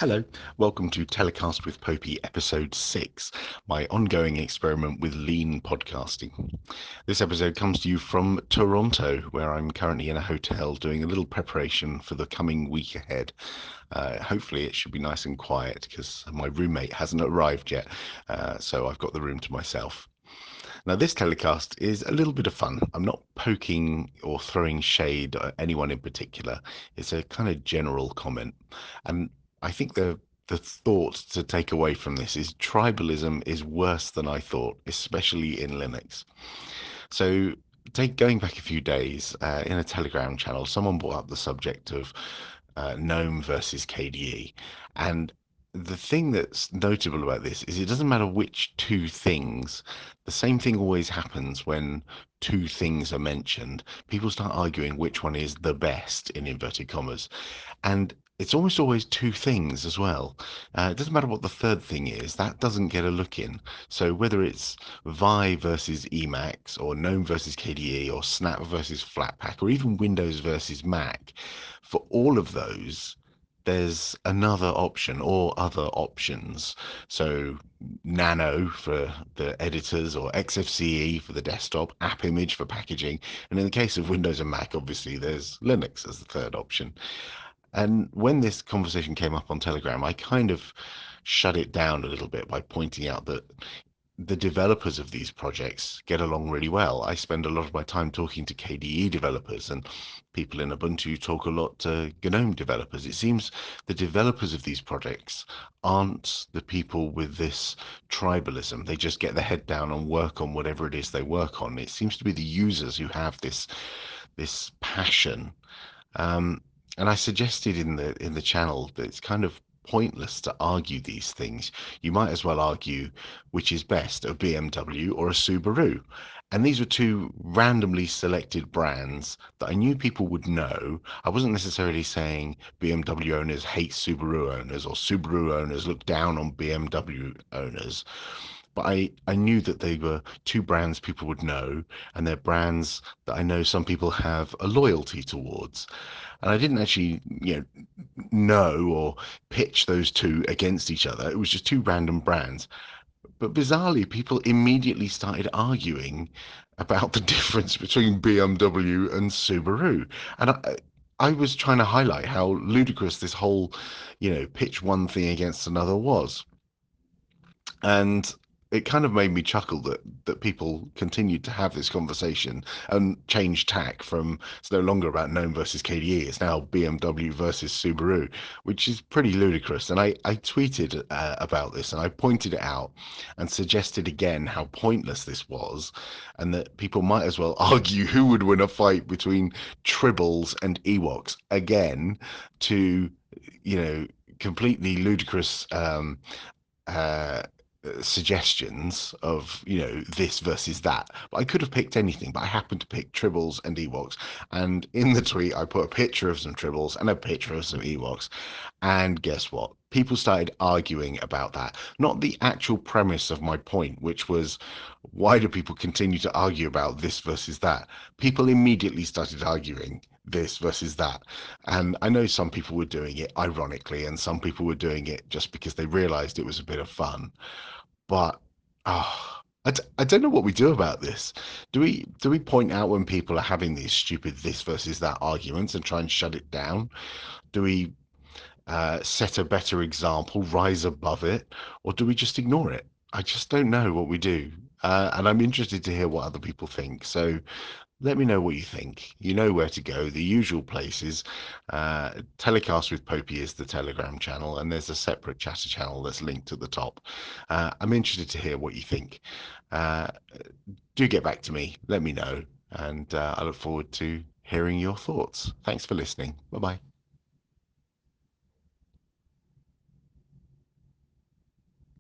Hello, welcome to Telecast with Popey, episode 6, my ongoing experiment with lean podcasting. This episode comes to you from Toronto, where I'm currently in a hotel doing a little preparation for the coming week ahead. Hopefully, it should be nice and quiet because my roommate hasn't arrived yet, so I've got the room to myself. Now, this telecast is a little bit of fun. I'm not poking or throwing shade at anyone in particular. It's a kind of general comment. And I think the thought to take away from this is tribalism is worse than I thought, especially in Linux. So, going back a few days in a Telegram channel, someone brought up the subject of GNOME versus KDE, and the thing that's notable about this is it doesn't matter which two things, the same thing always happens when two things are mentioned. People start arguing which one is the best in inverted commas. And it's almost always two things as well. It doesn't matter what the third thing is, that doesn't get a look in. So whether it's Vi versus Emacs, or GNOME versus KDE, or Snap versus Flatpak, or even Windows versus Mac, for all of those, there's another option or other options. So Nano for the editors, or XFCE for the desktop, AppImage for packaging, and in the case of Windows and Mac, obviously there's Linux as the third option. And when this conversation came up on Telegram, I kind of shut it down a little bit by pointing out that the developers of these projects get along really well. I spend a lot of my time talking to KDE developers, and people in Ubuntu talk a lot to GNOME developers. It seems the developers of these projects aren't the people with this tribalism. They just get their head down and work on whatever it is they work on. It seems to be the users who have this passion. Um, and I suggested in the channel that it's kind of pointless to argue these things. You might as well argue which is best, a BMW or a Subaru. And these were two randomly selected brands that I knew people would know. I wasn't necessarily saying BMW owners hate Subaru owners, or Subaru owners look down on BMW owners. But I knew that they were two brands people would know, and they're brands that I know some people have a loyalty towards. And I didn't actually, know or pitch those two against each other. It was just two random brands. But bizarrely, people immediately started arguing about the difference between BMW and Subaru. And I was trying to highlight how ludicrous this whole, pitch one thing against another was. And it kind of made me chuckle that people continued to have this conversation and change tack from it's no longer about GNOME versus KDE, it's now BMW versus Subaru, which is pretty ludicrous. And I tweeted about this, and I pointed it out and suggested again how pointless this was, and that people might as well argue who would win a fight between Tribbles and Ewoks again, to completely ludicrous uh, suggestions of this versus that. But I could have picked anything, but I happened to pick Tribbles and Ewoks. And in the tweet, I put a picture of some Tribbles and a picture of some Ewoks. And guess what? People started arguing about that. Not the actual premise of my point, which was, why do people continue to argue about this versus that? People immediately started arguing this versus that. And I know some people were doing it ironically, and some people were doing it just because they realized it was a bit of fun. But I don't know what we do about this. Do we point out when people are having these stupid this versus that arguments and try and shut it down? Do we set a better example, rise above it, or do we just ignore it? I just don't know what we do. And I'm interested to hear what other people think. So let me know what you think. You know where to go. The usual places. Telecast with Popey is the Telegram channel, and there's a separate chatter channel that's linked at the top. I'm interested to hear what you think. Uh, do get back to me. Let me know. And I look forward to hearing your thoughts. Thanks for listening. Bye bye.